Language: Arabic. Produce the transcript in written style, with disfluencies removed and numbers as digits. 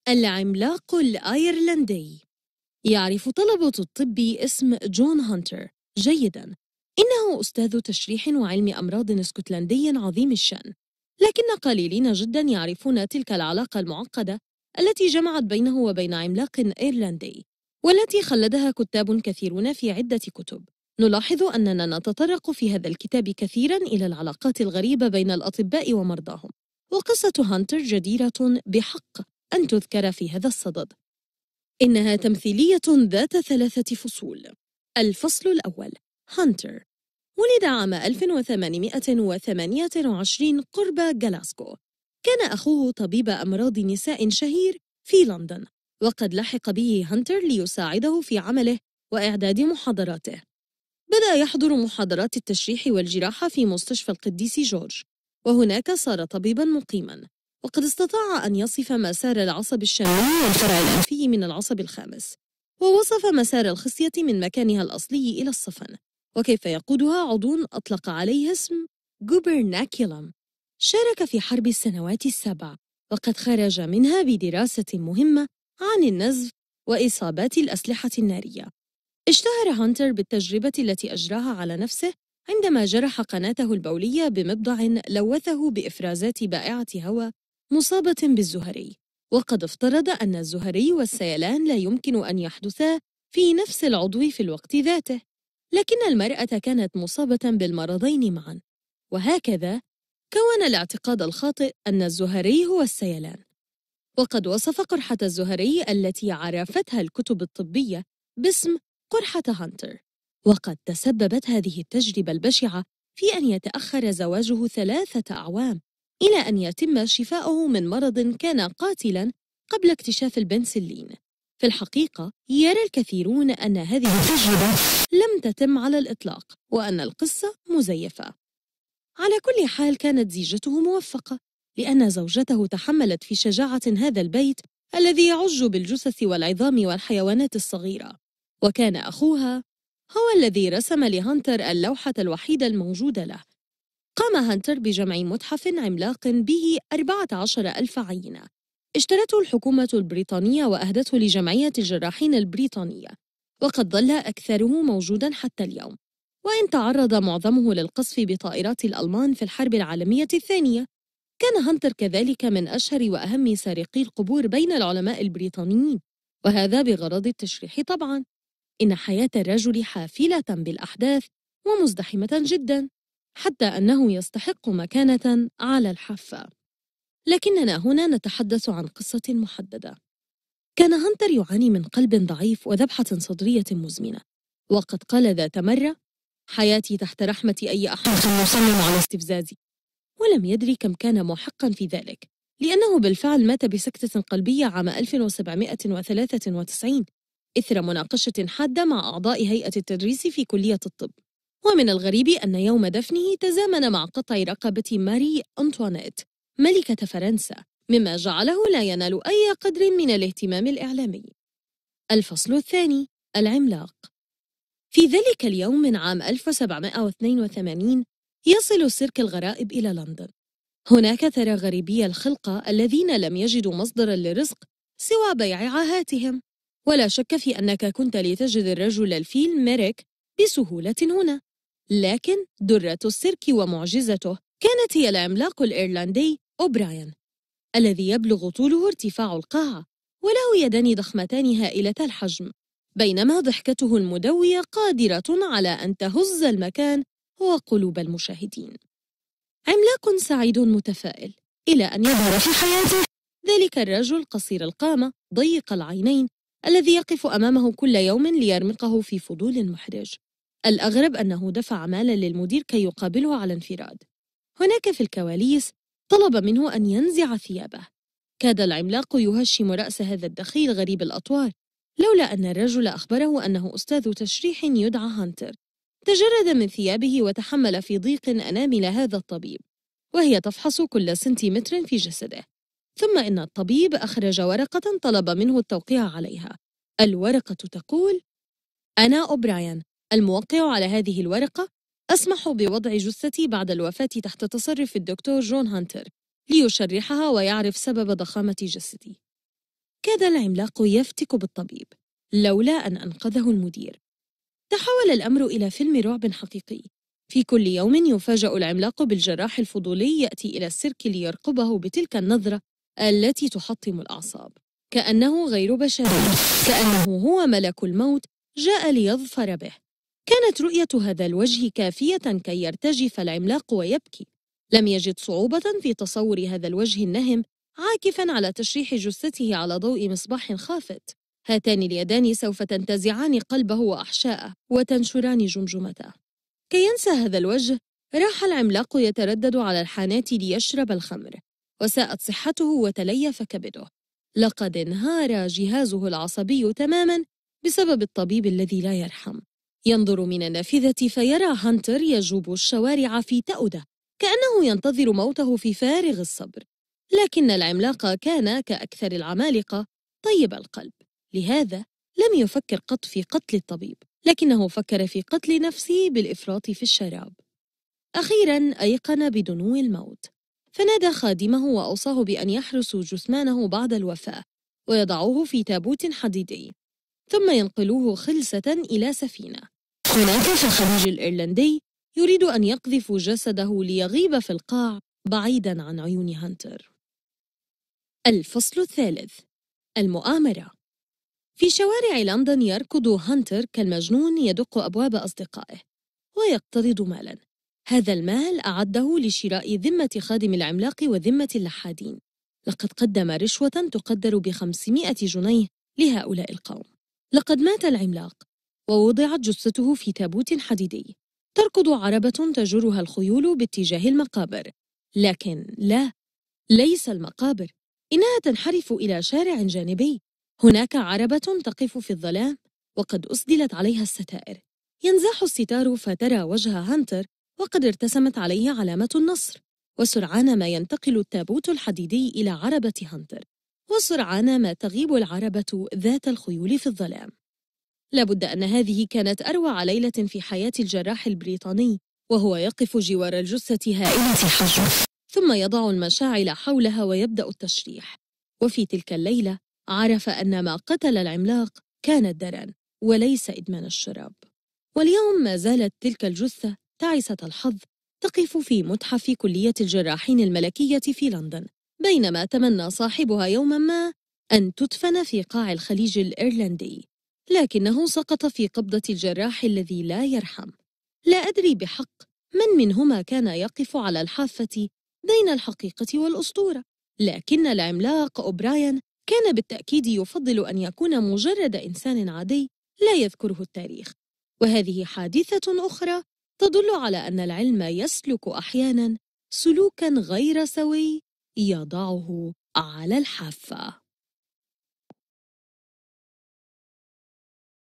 العملاق الأيرلندي. يعرف طلبة الطب اسم جون هانتر جيداً. إنه أستاذ تشريح وعلم أمراض اسكتلندي عظيم الشأن، لكن قليلين جداً يعرفون تلك العلاقة المعقدة التي جمعت بينه وبين عملاق إيرلندي، والتي خلدها كتاب كثيرون في عدة كتب. نلاحظ أننا نتطرق في هذا الكتاب كثيراً إلى العلاقات الغريبة بين الأطباء ومرضاهم، وقصة هانتر جديرة بحق أن تذكر في هذا الصدد. إنها تمثيلية ذات 3 فصول. الفصل الأول: هانتر. ولد عام 1828 قرب غلاسكو. كان أخوه طبيب أمراض نساء شهير في لندن، وقد لحق به هانتر ليساعده في عمله وإعداد محاضراته. بدأ يحضر محاضرات التشريح والجراحة في مستشفى القديس جورج، وهناك صار طبيباً مقيماً، وقد استطاع أن يصف مسار العصب الشامي والفرع الأنفي من العصب الخامس، ووصف مسار الخصية من مكانها الأصلي إلى الصفن، وكيف يقودها عضو أطلق عليه اسم جوبرناكيولم. شارك في حرب السنوات ال7، وقد خرج منها بدراسة مهمة عن النزف وإصابات الأسلحة النارية. اشتهر هانتر بالتجربة التي أجراها على نفسه عندما جرح قناته البولية بمبضع لوثه بإفرازات بائعة هواء مصابة بالزهري، وقد افترض أن الزهري والسيلان لا يمكن أن يحدثا في نفس العضو في الوقت ذاته، لكن المرأة كانت مصابة بالمرضين معا، وهكذا كون الاعتقاد الخاطئ أن الزهري هو السيلان. وقد وصف قرحة الزهري التي عرفتها الكتب الطبية باسم قرحة هانتر، وقد تسببت هذه التجربة البشعة في أن يتأخر زواجه 3 أعوام إلى أن يتم شفاؤه من مرض كان قاتلاً قبل اكتشاف البنسلين. في الحقيقة يرى الكثيرون أن هذه التجربة لم تتم على الإطلاق، وأن القصة مزيفة. على كل حال كانت زيجته موفقة، لأن زوجته تحملت في شجاعة هذا البيت الذي يعج بالجثث والعظام والحيوانات الصغيرة، وكان أخوها هو الذي رسم لهانتر اللوحة الوحيدة الموجودة له. قام هانتر بجمع متحف عملاق به 14,000 عينة اشترته الحكومة البريطانية وأهدته لجمعية الجراحين البريطانية، وقد ظل أكثره موجوداً حتى اليوم، وإن تعرض معظمه للقصف بطائرات الألمان في الحرب العالمية الثانية. كان هانتر كذلك من أشهر وأهم سارقي القبور بين العلماء البريطانيين، وهذا بغرض التشريح طبعاً. إن حياة الرجل حافلة بالأحداث ومزدحمة جداً، حتى أنه يستحق مكانة على الحافة. لكننا هنا نتحدث عن قصة محددة. كان هانتر يعاني من قلب ضعيف وذبحة صدرية مزمنة، وقد قال ذات مرة: حياتي تحت رحمة أي أحد يصمم على استفزازي. ولم يدري كم كان محقا في ذلك، لأنه بالفعل مات بسكتة قلبية عام 1793 إثر مناقشة حادة مع أعضاء هيئة التدريس في كلية الطب. ومن الغريب أن يوم دفنه تزامن مع قطع رقبة ماري أنطوانيت ملكة فرنسا، مما جعله لا ينال أي قدر من الاهتمام الإعلامي. الفصل الثاني: العملاق. في ذلك اليوم من عام 1782 يصل سيرك الغرائب إلى لندن. هناك ترى غريبي الخلقة الذين لم يجدوا مصدراً للرزق سوى بيع عاهاتهم، ولا شك في أنك كنت لتجد الرجل الفيل ميريك بسهولة هنا. لكن درة السيرك ومعجزته كانت هي العملاق الإيرلندي أوبراين، الذي يبلغ طوله ارتفاع القاعة، وله يدان ضخمتان هائلة الحجم، بينما ضحكته المدوية قادرة على أن تهز المكان وقلوب المشاهدين. عملاق سعيد متفائل، إلى أن يظهر في حياته ذلك الرجل قصير القامة ضيق العينين الذي يقف أمامه كل يوم ليرمقه في فضول محرج. الأغرب أنه دفع مالا للمدير كي يقابله على انفراد. هناك في الكواليس طلب منه أن ينزع ثيابه. كاد العملاق يهشم رأس هذا الدخيل غريب الأطوار، لولا أن الرجل أخبره أنه أستاذ تشريح يدعى هانتر. تجرد من ثيابه وتحمل في ضيق أنامل هذا الطبيب، وهي تفحص كل سنتيمتر في جسده. ثم إن الطبيب أخرج ورقة طلب منه التوقيع عليها. الورقة تقول: أنا أوبراين، الموقع على هذه الورقة أسمح بوضع جثتي بعد الوفاة تحت تصرف الدكتور جون هانتر ليشرحها ويعرف سبب ضخامة جسدي. كاد العملاق يفتك بالطبيب لولا أن أنقذه المدير. تحول الأمر إلى فيلم رعب حقيقي. في كل يوم يفاجأ العملاق بالجراح الفضولي يأتي إلى السيرك ليرقبه بتلك النظرة التي تحطم الأعصاب، كأنه غير بشري، كأنه هو ملك الموت جاء ليظفر به. كانت رؤية هذا الوجه كافية كي يرتجف العملاق ويبكي. لم يجد صعوبة في تصور هذا الوجه النهم عاكفاً على تشريح جثته على ضوء مصباح خافت. هاتان اليدان سوف تنتزعان قلبه وأحشاءه وتنشران جمجمته. كي ينسى هذا الوجه، راح العملاق يتردد على الحانات ليشرب الخمر، وساءت صحته وتليف كبده. لقد انهار جهازه العصبي تماماً بسبب الطبيب الذي لا يرحم. ينظر من النافذة فيرى هانتر يجوب الشوارع في تأودة، كأنه ينتظر موته في فارغ الصبر. لكن العملاق كان كأكثر العمالقة طيب القلب، لهذا لم يفكر قط في قتل الطبيب، لكنه فكر في قتل نفسه بالإفراط في الشراب. أخيراً أيقن بدنو الموت، فنادى خادمه وأوصاه بأن يحرسوا جثمانه بعد الوفاة ويضعوه في تابوت حديدي، ثم ينقلوه خلسة إلى سفينة. هناك في الخليج الإيرلندي يريد أن يقذف جسده ليغيب في القاع بعيداً عن عيون هانتر. الفصل الثالث: المؤامرة. في شوارع لندن يركض هانتر كالمجنون يدق أبواب أصدقائه ويقترض مالاً. هذا المال أعده لشراء ذمة خادم العملاق وذمة اللحادين. لقد قدم رشوة تقدر ب500 جنيه لهؤلاء القوم. لقد مات العملاق ووضعت جثته في تابوت حديدي. تركض عربة تجرها الخيول باتجاه المقابر، لكن لا، ليس المقابر، إنها تنحرف إلى شارع جانبي. هناك عربة تقف في الظلام وقد أسدلت عليها الستائر. ينزاح الستار فترى وجه هانتر وقد ارتسمت عليه علامة النصر. وسرعان ما ينتقل التابوت الحديدي إلى عربة هانتر، وسرعان ما تغيب العربة ذات الخيول في الظلام. لابد أن هذه كانت أروع ليلة في حياة الجراح البريطاني، وهو يقف جوار الجثة هائلة الحجم، ثم يضع المشاعل حولها ويبدأ التشريح. وفي تلك الليلة عرف أن ما قتل العملاق كان الدرن وليس إدمان الشراب. واليوم ما زالت تلك الجثة تعيسة الحظ تقف في متحف كلية الجراحين الملكية في لندن، بينما تمنى صاحبها يوما ما أن تدفن في قاع الخليج الإيرلندي، لكنه سقط في قبضة الجراح الذي لا يرحم. لا أدري بحق من منهما كان يقف على الحافة بين الحقيقة والأسطورة، لكن العملاق أوبراين كان بالتأكيد يفضل أن يكون مجرد إنسان عادي لا يذكره التاريخ. وهذه حادثة أخرى تدل على أن العلم يسلك أحياناً سلوكاً غير سوي يضعه على الحافة.